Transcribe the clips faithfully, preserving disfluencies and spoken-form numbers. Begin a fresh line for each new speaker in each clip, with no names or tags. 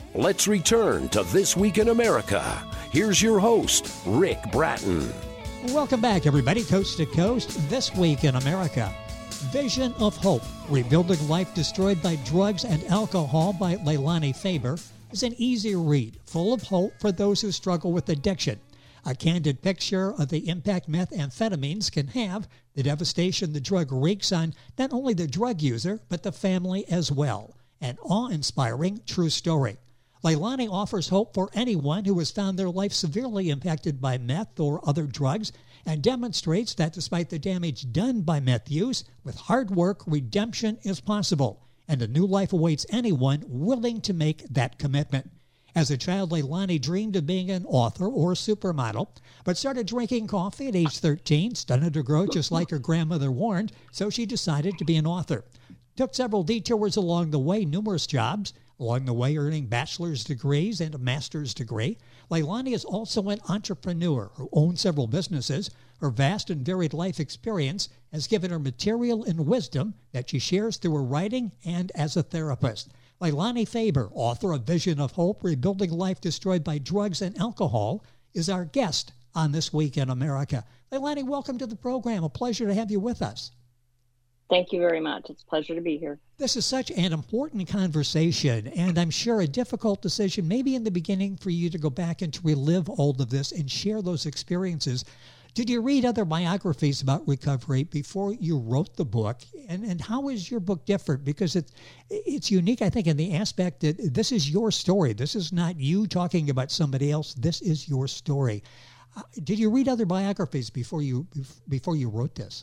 Let's return to This Week in America. Here's your host, Rick Bratton.
Welcome back, everybody, coast to coast. This Week in America. Vision of Hope, Rebuilding Life Destroyed by Drugs and Alcohol by Leilani Faber is an easy read, full of hope for those who struggle with addiction. A candid picture of the impact methamphetamines can have, the devastation the drug wreaks on not only the drug user, but the family as well. An awe-inspiring true story. Leilani offers hope for anyone who has found their life severely impacted by meth or other drugs and demonstrates that despite the damage done by meth use, with hard work, redemption is possible, and a new life awaits anyone willing to make that commitment. As a child, Leilani dreamed of being an author or a supermodel, but started drinking coffee at age thirteen, stunted her growth just like her grandmother warned, so she decided to be an author. Took several detours along the way, numerous jobs, along the way earning bachelor's degrees and a master's degree. Leilani is also an entrepreneur who owns several businesses. Her vast and varied life experience has given her material and wisdom that she shares through her writing and as a therapist. Leilani Faber, author of Vision of Hope, Rebuilding Life Destroyed by Drugs and Alcohol, is our guest on This Week in America. Leilani, welcome to the program. A pleasure to have you with us.
Thank you very much. It's a pleasure to be here.
This is such an important conversation, and I'm sure a difficult decision, maybe in the beginning, for you to go back and to relive all of this and share those experiences. Did you read other biographies about recovery before you wrote the book? And and how is your book different? Because it's, it's unique, I think, in the aspect that this is your story. This is not you talking about somebody else. This is your story. Uh, did you read other biographies before you before you wrote this?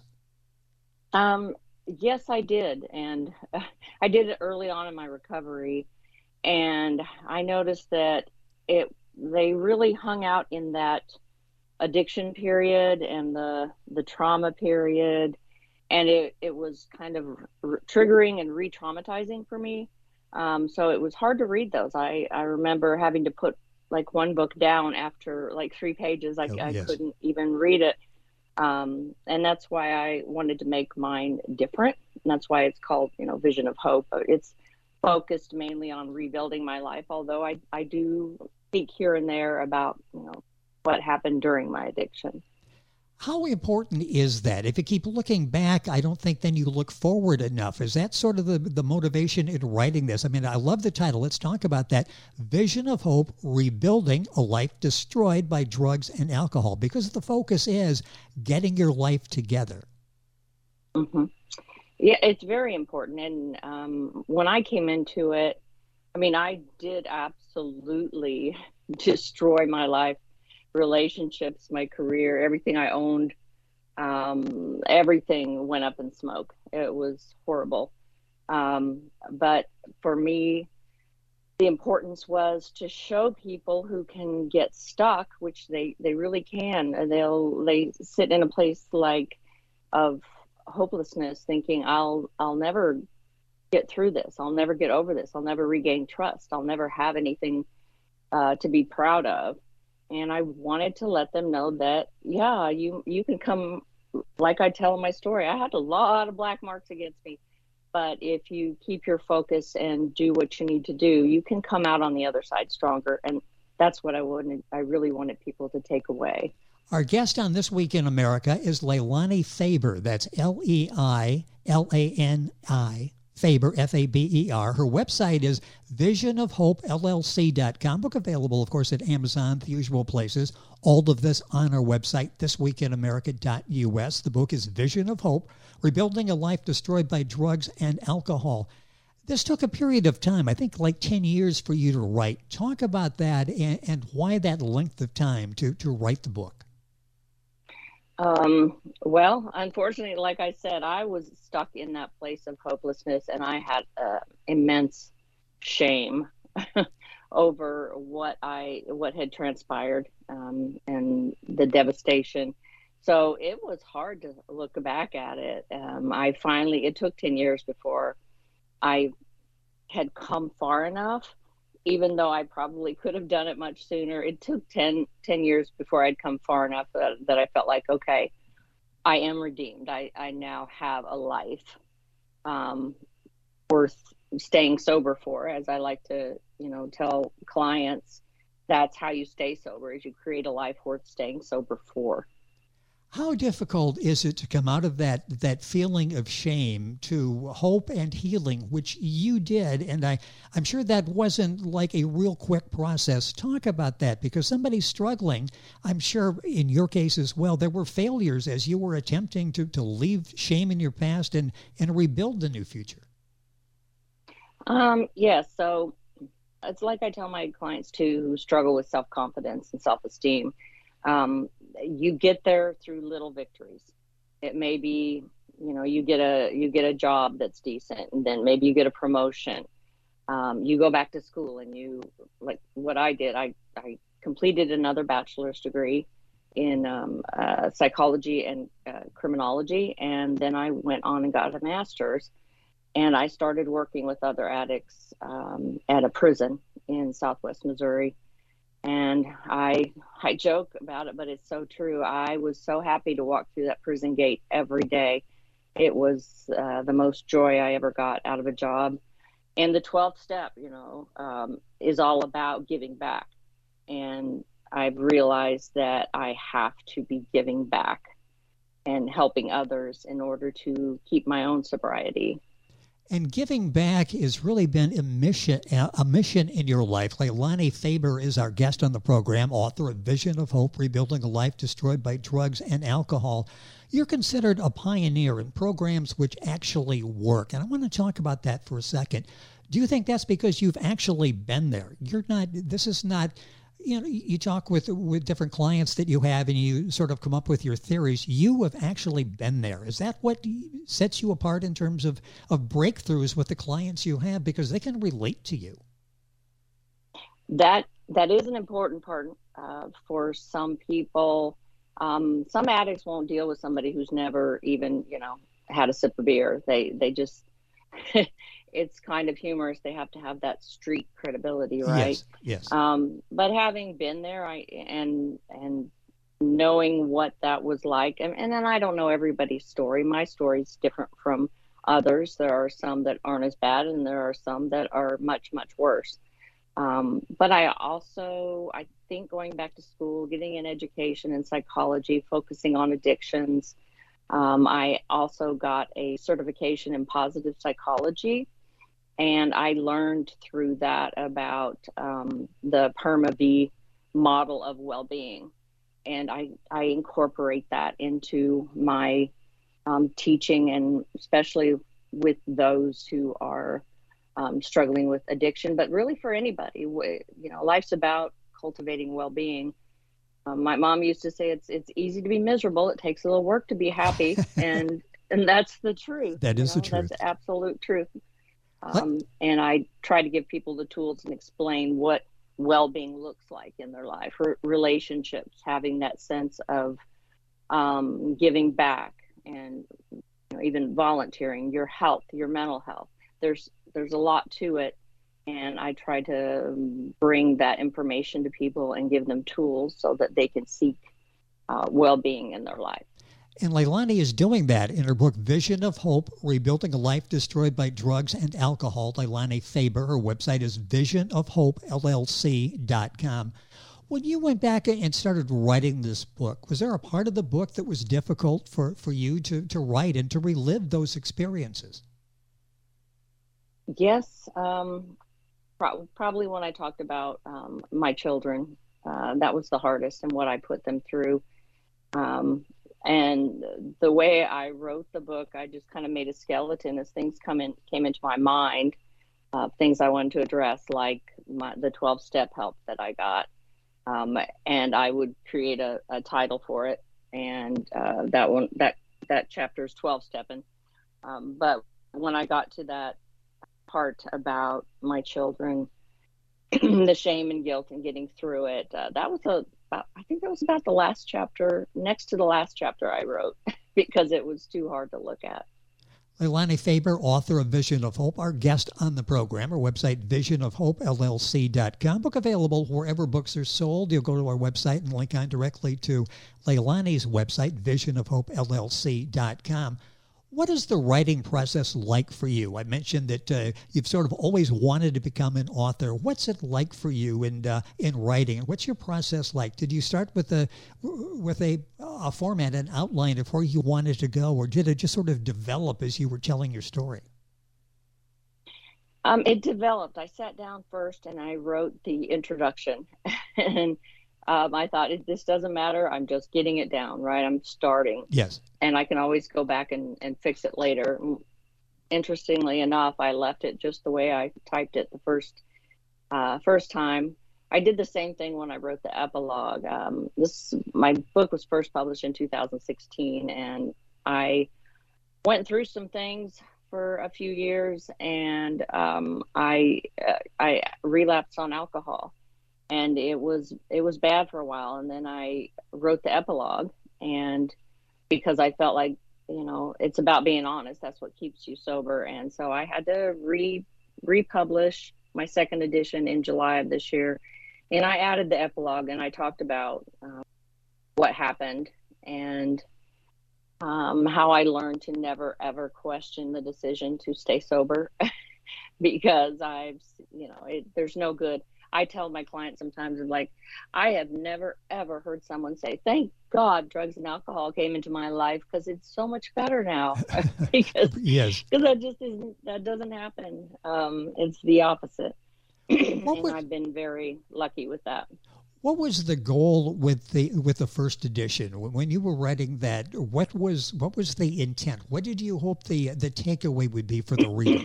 Um. Yes, I did. And uh, I did it early on in my recovery. And I noticed that it they really hung out in that addiction period and the the trauma period. And it, it was kind of r- triggering and re-traumatizing for me. Um, so it was hard to read those. I, I remember having to put like one book down after like three pages. I, oh, I yes. couldn't even read it. Um, and that's why I wanted to make mine different. And that's why it's called, you know, Vision of Hope. It's focused mainly on rebuilding my life, although I, I do speak here and there about, you know, what happened during my addiction.
How important is that? If you keep looking back, I don't think then you look forward enough. Is that sort of the, the motivation in writing this? I mean, I love the title. Let's talk about that. Vision of Hope, Rebuilding a Life Destroyed by Drugs and Alcohol, because the focus is getting your life together.
Mm-hmm. Yeah, it's very important. And um, when I came into it, I mean, I did absolutely destroy my life. Relationships, my career, everything I owned, um, everything went up in smoke. It was horrible. Um, but for me, the importance was to show people who can get stuck, which they, they really can. And they'll they sit in a place like of hopelessness, thinking I'll I'll never get through this. I'll never get over this. I'll never regain trust. I'll never have anything uh, to be proud of. And I wanted to let them know that, yeah, you you can come, like I tell in my story, I had a lot of black marks against me. But if you keep your focus and do what you need to do, you can come out on the other side stronger. And that's what I wanted. I really wanted people to take away.
Our guest on This Week in America is Leilani Faber. That's L E I L A N I. Faber, F A B E R. Her website is vision of hope L L C dot com. Book available, of course, at Amazon, the usual places. All of this on our website, this week in america dot U S. The book is Vision of Hope, Rebuilding a Life Destroyed by Drugs and Alcohol. This took a period of time, I think like ten years for you to write. Talk about that and, and why that length of time to, to write the book.
Um, well, unfortunately, like I said, I was stuck in that place of hopelessness, and I had uh, immense shame over what I what had transpired um, and the devastation. So it was hard to look back at it. Um, I finally, it took ten years before I had come far enough. Even though I probably could have done it much sooner, it took ten, ten years before I'd come far enough that, that I felt like, okay, I am redeemed. I, I now have a life um, worth staying sober for, as I like to you know, tell clients that's how you stay sober, is you create a life worth staying sober for.
How difficult is it to come out of that that feeling of shame to hope and healing, which you did? And I, I'm sure that wasn't like a real quick process. Talk about that, because somebody's struggling. I'm sure in your case as well, there were failures as you were attempting to, to leave shame in your past and, and rebuild the new future.
Um, yes. Yeah, so it's like I tell my clients too, who struggle with self-confidence and self-esteem. Um, you get there through little victories. It may be, you know, you get a, you get a job that's decent, and then maybe you get a promotion. Um, you go back to school and you, like what I did, I, I completed another bachelor's degree in, um, uh, psychology and uh, criminology. And then I went on and got a master's, and I started working with other addicts, um, at a prison in Southwest Missouri. And I I joke about it, but it's so true. I was so happy to walk through that prison gate every day. It was uh, the most joy I ever got out of a job. And the twelfth step, you know, um, is all about giving back. And I've realized that I have to be giving back and helping others in order to keep my own sobriety.
And giving back has really been a mission, a mission in your life. Leilani Faber is our guest on the program, author of Vision of Hope, Rebuilding a Life Destroyed by Drugs and Alcohol. You're considered a pioneer in programs which actually work. And I want to talk about that for a second. Do you think that's because you've actually been there? You're not, this is not, you know, you talk with with different clients that you have and you sort of come up with your theories. You have actually been there. Is that what sets you apart in terms of, of breakthroughs with the clients you have, because they can relate to you?
That that is an important part uh, for some people. Um, some addicts won't deal with somebody who's never even, you know, had a sip of beer. They they just it's kind of humorous. They have to have that street credibility, right?
Yes. Yes.
Um, but having been there, I and and knowing what that was like, and, and then I don't know everybody's story. My story is different from others. There are some that aren't as bad, and there are some that are much, much worse. Um, but I also, I think going back to school, getting an education in psychology, focusing on addictions. Um, I also got a certification in positive psychology. And I learned through that about um, the PERMA-V model of well-being. And I, I incorporate that into my um, teaching, and especially with those who are um, struggling with addiction, but really for anybody. You know, life's about cultivating well-being. Um, my mom used to say it's it's easy to be miserable. It takes a little work to be happy. and and that's the truth.
That is
you know?
the truth.
That's absolute truth. Um, and I try to give people the tools and explain what well-being looks like in their life, Re- relationships, having that sense of um, giving back, and you know, even volunteering, your health, your mental health. There's there's a lot to it, and I try to bring that information to people and give them tools so that they can seek uh, well-being in their life.
And Leilani is doing that in her book, Vision of Hope, Rebuilding a Life Destroyed by Drugs and Alcohol. Leilani Faber, her website is vision of hope L L C dot com. When you went back and started writing this book, was there a part of the book that was difficult for, for you to, to write and to relive those experiences?
Yes, um, pro- probably when I talked about um, my children, uh, that was the hardest, and what I put them through. Um, And the way I wrote the book, I just kind of made a skeleton as things come in, came into my mind, uh, things I wanted to address, like my, the twelve-step help that I got. Um, and I would create a, a title for it. And uh, that one, that, that chapter is twelve-stepping. Um, but when I got to that part about my children, the shame and guilt and getting through it, uh, that was a About, I think that was about the last chapter, next to the last chapter I wrote, because it was too hard to look at.
Leilani Faber, author of Vision of Hope, our guest on the program. Our website, vision of hope L L C dot com. Book available wherever books are sold. You'll go to our website and link on directly to Leilani's website, vision of hope L L C dot com. What is the writing process like for you? I mentioned that uh, you've sort of always wanted to become an author. What's it like for you in uh, in writing? What's your process like? Did you start with a with a, a format, an outline of where you wanted to go, or did it just sort of develop as you were telling your story?
Um, it developed. I sat down first and I wrote the introduction, and um, I thought, this doesn't matter. I'm just getting it down, right? I'm starting.
Yes.
And I can always go back and, and fix it later. Interestingly enough, I left it just the way I typed it the first uh, first time. I did the same thing when I wrote the epilogue. Um, this my book was first published in two thousand sixteen, and I went through some things for a few years, and um, I uh, I relapsed on alcohol, and it was it was bad for a while. And then I wrote the epilogue, and because I felt like, you know, it's about being honest. That's what keeps you sober. And so I had to re republish my second edition in July of this year, and I added the epilogue, and I talked about uh, what happened and um, how I learned to never ever question the decision to stay sober, because I've, you know, it, there's no good. I tell my clients sometimes, like, I have never, ever heard someone say, thank God drugs and alcohol came into my life, because it's so much better now. because
yes.
because that just isn't, that doesn't happen. Um, it's the opposite. and
was,
I've been very lucky with that.
What was the goal with the with the first edition? When you were writing that, what was what was the intent? What did you hope the the takeaway would be for the reader?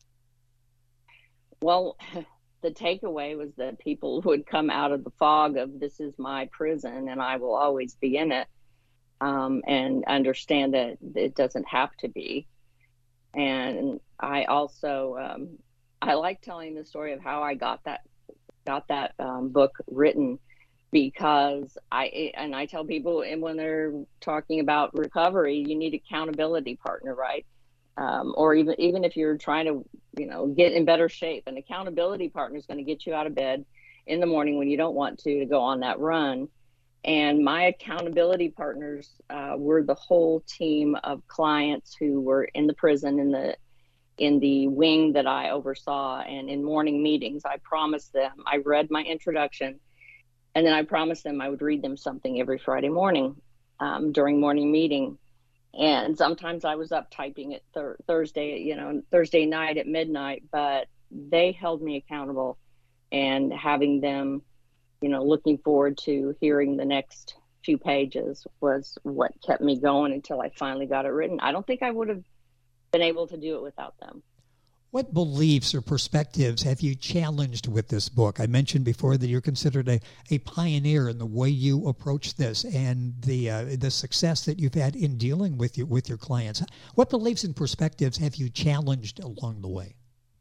Well, the takeaway was that people would come out of the fog of, this is my prison and I will always be in it, um, and understand that it doesn't have to be. And I also, um, I like telling the story of how I got that, got that um, book written, because I, and I tell people, and when they're talking about recovery, you need accountability partner, right? Um, or even even if you're trying to, you know, get in better shape, an accountability partner is going to get you out of bed in the morning when you don't want to, to go on that run. And my accountability partners uh, were the whole team of clients who were in the prison, in the in the wing that I oversaw, and in morning meetings. I promised them, I read my introduction, and then I promised them I would read them something every Friday morning um, during morning meeting. And sometimes I was up typing it th- Thursday, you know, Thursday night at midnight, but they held me accountable, and having them, you know, looking forward to hearing the next few pages was what kept me going until I finally got it written. I don't think I would have been able to do it without them.
What beliefs or perspectives have you challenged with this book? I mentioned before that you're considered a, a pioneer in the way you approach this, and the uh, the success that you've had in dealing with your, with your clients. What beliefs and perspectives have you challenged along the way?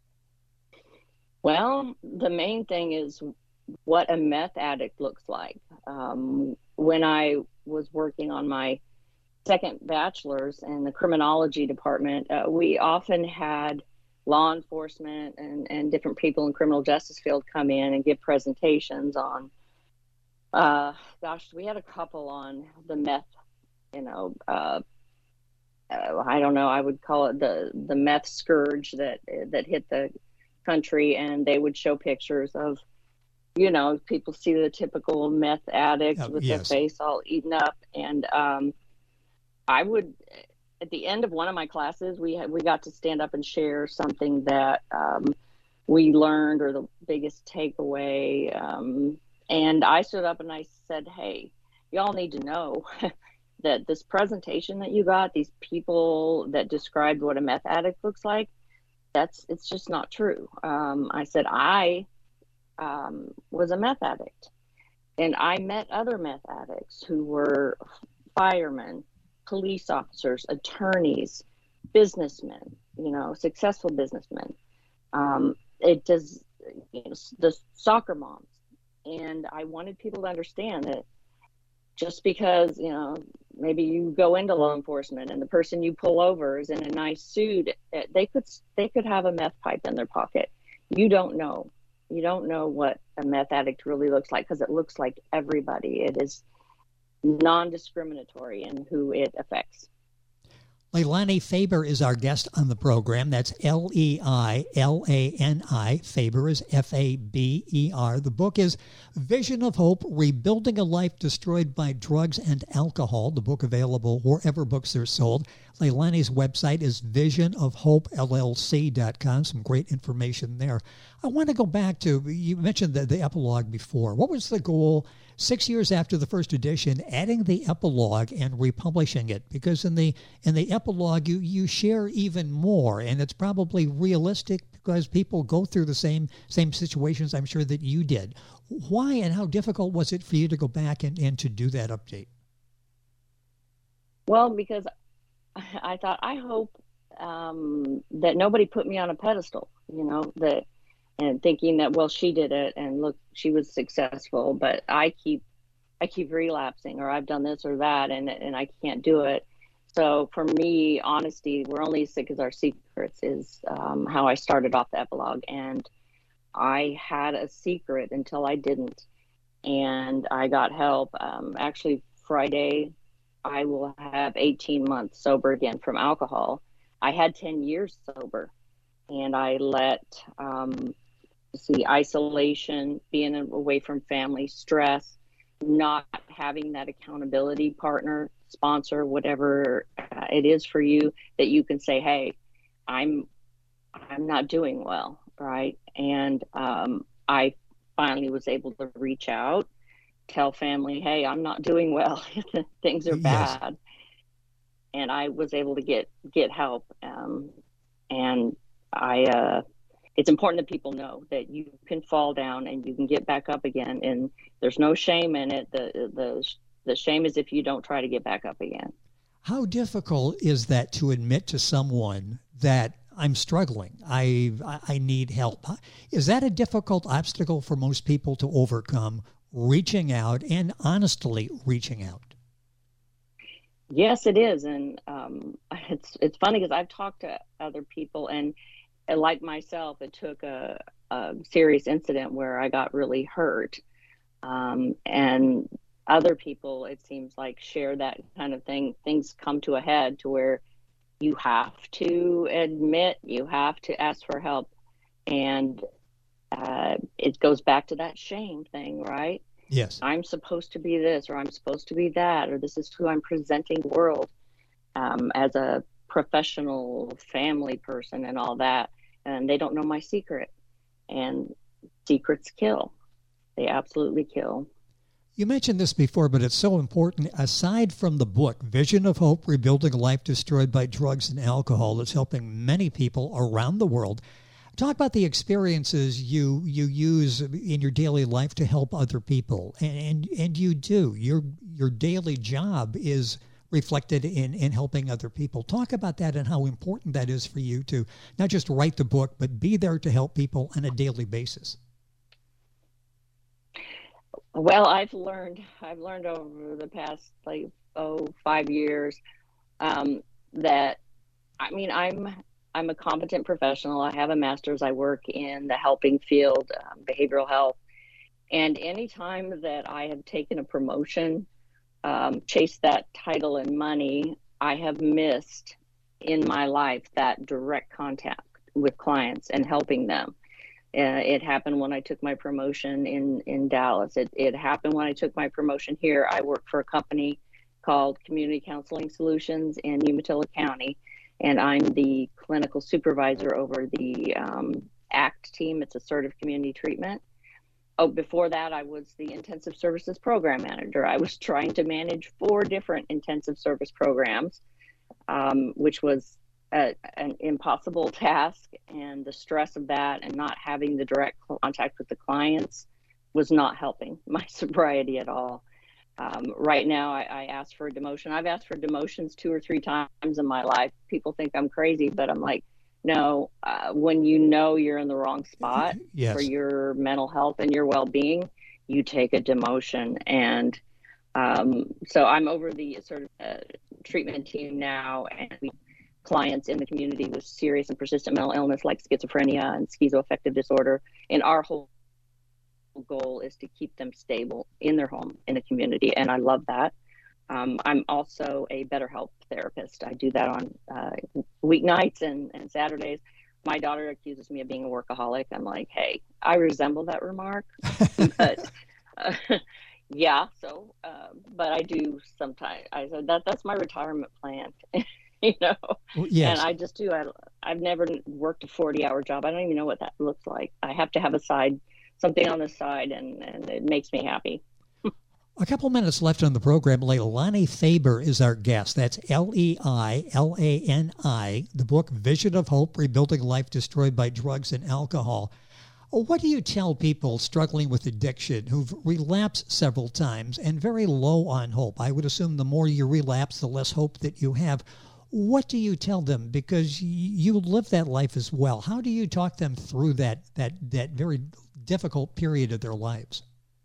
Well, the main thing is what a meth addict looks like. Um, when I was working on my second bachelor's in the criminology department, uh, we often had law enforcement and, and different people in criminal justice field come in and give presentations on, uh, gosh, we had a couple on the meth, you know, uh, uh, I don't know, I would call it the, the meth scourge that, that hit the country. And they would show pictures of, you know, people see the typical meth addicts
oh,
with
yes.
their face all eaten up. And um, I would, at the end of one of my classes, we had, we got to stand up and share something that um, we learned, or the biggest takeaway. Um, and I stood up and I said, hey, y'all need to know that this presentation that you got, these people that described what a meth addict looks like, that's, it's just not true. Um, I said, I um, was a meth addict, and I met other meth addicts who were firemen, police officers, attorneys, businessmen, you know, successful businessmen. Um, it does, you know, the soccer moms. And I wanted people to understand that just because, you know, maybe you go into law enforcement and the person you pull over is in a nice suit, they could, they could have a meth pipe in their pocket. You don't know. You don't know what a meth addict really looks like, because it looks like everybody. It is non-discriminatory in who it affects.
Leilani Faber is our guest on the program. That's L E I L A N I. Faber is F A B E R. The book is Vision of Hope, Rebuilding a Life Destroyed by Drugs and Alcohol. The book available wherever books are sold. Leilani's website is vision of hope L L C dot com. Some great information there. I want to go back to, you mentioned the, the epilogue before. What was the goal six years after the first edition, adding the epilogue and republishing it? Because in the in the epilogue, you, you share even more, and it's probably realistic because people go through the same same situations I'm sure that you did. Why and how difficult was it for you to go back and, and to do that update?
Well, because I thought, I hope um, that nobody put me on a pedestal, you know, that, and thinking that, well, she did it and look, she was successful, but I keep, I keep relapsing, or I've done this or that, and and I can't do it. So for me, honesty, we're only as sick as our secrets is um, how I started off the epilogue. And I had a secret until I didn't. And I got help. Um, actually, Friday, I will have eighteen months sober again from alcohol. I had ten years sober, and I let, um, see, isolation, being away from family, stress, not having that accountability partner, sponsor, whatever uh, it is for you, that you can say, hey, I'm, I'm not doing well. Right. And, um, I finally was able to reach out, tell family, hey, I'm not doing well. Things are bad. Yes. And I was able to get, get help. Um, and I, uh, it's important that people know that you can fall down and you can get back up again, and there's no shame in it. The, the, the shame is if you don't try to get back up again.
How difficult is that to admit to someone that I'm struggling, I, I need help? Is that a difficult obstacle for most people to overcome, reaching out and honestly reaching out?
Yes, it is. And um, it's, it's funny because I've talked to other people, and like myself, it took a, a serious incident where I got really hurt. Um, and other people, it seems like, share that kind of thing. Things come to a head to where you have to admit, you have to ask for help. And uh, it goes back to that shame thing, right?
Yes.
I'm supposed to be this, or I'm supposed to be that, or this is who I'm presenting the world um, as a professional family person and all that. And they don't know my secret, and secrets kill. They absolutely kill.
You mentioned this before, but it's so important. Aside from the book, Vision of Hope, Rebuilding a Life Destroyed by Drugs and Alcohol, that's helping many people around the world. Talk about the experiences you you use in your daily life to help other people. And and, and you do. Your your daily job is reflected in, in helping other people. Talk about that and how important that is for you to not just write the book, but be there to help people on a daily basis.
Well, I've learned, I've learned over the past, like, oh, five years um, that, I mean, I'm, I'm a competent professional. I have a master's. I work in the helping field, um, behavioral health. And anytime that I have taken a promotion, um, chased that title and money, I have missed in my life that direct contact with clients and helping them. Uh, it happened when I took my promotion in, in Dallas. It, it happened when I took my promotion here. I work for a company called Community Counseling Solutions in Umatilla County, and I'm the clinical supervisor over the um, ACT team. It's Assertive Community Treatment. Oh, before that, I was the intensive services program manager. I was trying to manage four different intensive service programs, um, which was a, an impossible task. And the stress of that and not having the direct contact with the clients was not helping my sobriety at all. Um, right now, I, I asked for a demotion. I've asked for demotions two or three times in my life. People think I'm crazy, but I'm like, no, uh, when you know you're in the wrong spot yes. for your mental health and your well-being, you take a demotion. And um, so I'm over the sort of uh, treatment team now, and we clients in the community with serious and persistent mental illness like schizophrenia and schizoaffective disorder. And our whole goal is to keep them stable in their home, in the community. And I love that. Um, I'm also a BetterHelp therapist. I do that on uh, weeknights and, and Saturdays. My daughter accuses me of being a workaholic. I'm like, hey, I resemble that remark, but uh, yeah. So, uh, but I do sometimes. I said that that's my retirement plan, you know.
Yes.
And I just do. I I've never worked a forty hour job. I don't even know what that looks like. I have to have a side, something on the side, and and it makes me happy.
A couple minutes left on the program. Leilani Faber is our guest. That's L E I L A N I. The book, Vision of Hope, Rebuilding Life Destroyed by Drugs and Alcohol. What do you tell people struggling with addiction who've relapsed several times and very low on hope? I would assume the more you relapse, the less hope that you have. What do you tell them? Because you live that life as well. How do you talk them through that that that very difficult period of their lives?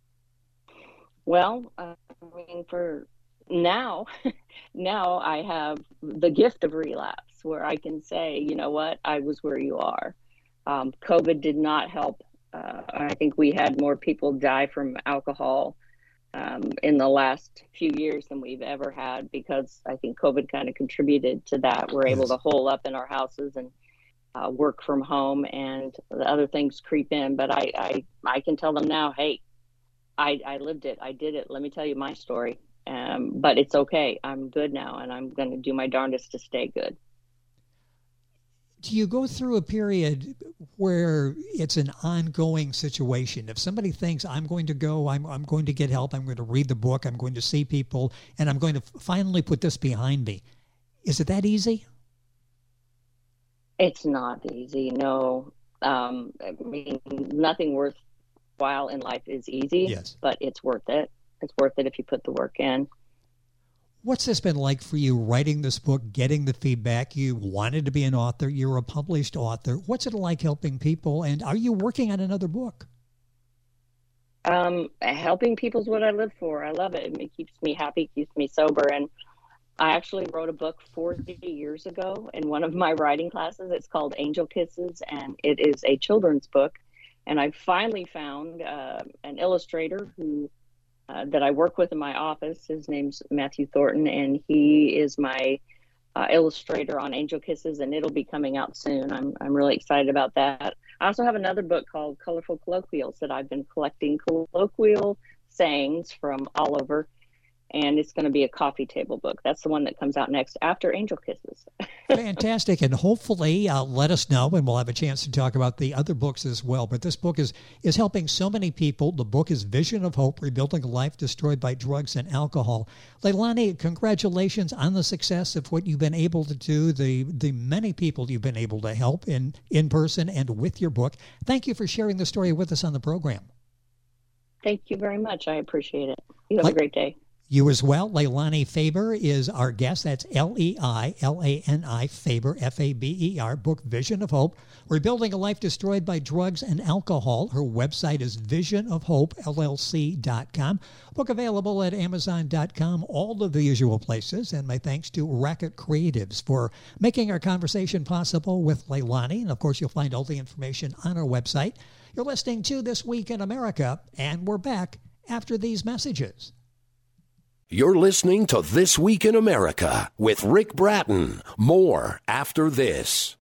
Well, uh, I mean, for now, now I have the gift of relapse where I can say, you know what, I was where you are. Um, COVID did not help. Uh, I think we had more people die from alcohol um, in the last few years than we've ever had, because I think COVID kind of contributed to that. We're able to hole up in our houses and uh, work from home, and the other things creep in. But I, I, I can tell them now, hey, I, I lived it. I did it. Let me tell you my story. Um, but it's okay. I'm good now, and I'm going to do my darndest to stay good.
Do you go through a period where it's an ongoing situation? If somebody thinks, I'm going to go, I'm, I'm going to get help, I'm going to read the book, I'm going to see people, and I'm going to finally put this behind me, is it that easy?
It's not easy, no. Um, I mean, nothing worth while in life is easy,
yes,
but it's worth it. It's worth it if you put the work in.
What's this been like for you, writing this book, getting the feedback? You wanted to be an author. You're a published author. What's it like helping people? And are you working on another book?
Um, helping people is what I live for. I love it. It keeps me happy, keeps me sober. And I actually wrote a book forty years ago in one of my writing classes. It's called Angel Kisses, and it is a children's book. And I finally found uh, an illustrator who uh, that I work with in my office. His name's Matthew Thornton, and he is my uh, illustrator on Angel Kisses, and it'll be coming out soon. I'm I'm really excited about that. I also have another book called Colorful Colloquials that I've been collecting colloquial sayings from all over, and it's going to be a coffee table book. That's the one that comes out next after Angel Kisses.
Fantastic. And hopefully uh, let us know, and we'll have a chance to talk about the other books as well. But this book is, is helping so many people. The book is Vision of Hope, Rebuilding a Life Destroyed by Drugs and Alcohol. Leilani, congratulations on the success of what you've been able to do, the, the many people you've been able to help in, in person and with your book. Thank you for sharing the story with us on the program.
Thank you very much. I appreciate it. You have Le- a great day.
You as well. Leilani Faber is our guest. That's L E I L A N I, Faber, F A B E R, book Vision of Hope, Rebuilding a Life Destroyed by Drugs and Alcohol. Her website is vision of hope L L C dot com. Book available at amazon dot com, all of the usual places. And my thanks to Racket Creatives for making our conversation possible with Leilani. And, of course, you'll find all the information on our website. You're listening to This Week in America, and we're back after these messages.
You're listening to This Week in America with Rick Bratton. More after this.